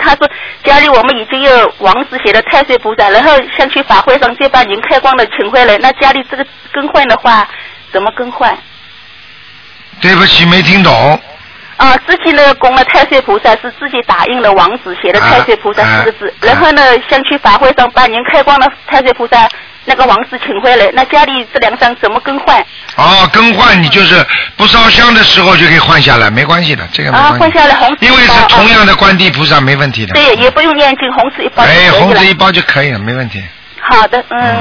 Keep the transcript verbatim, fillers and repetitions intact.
他说家里我们已经有王子写的太岁菩萨，然后想去法会上就把您开光的请回来，那家里这个更换的话怎么更换？ 对不起，没听懂。 啊，自己呢供了太岁菩萨是自己打印的王子写的太岁菩萨四个字，啊啊、然后呢想去法会上把您开光的太岁菩萨那个王子请回来，那家里这两张怎么更换？ 哦，更换你就是不烧香的时候就可以换下来，没关系的，这个没关系。 啊，换下来红纸一包， 因为是同样的观地菩萨，没问题的。 对，也不用念经，红纸一包。 哎，红纸一包就可以了，没问题。 好的，嗯。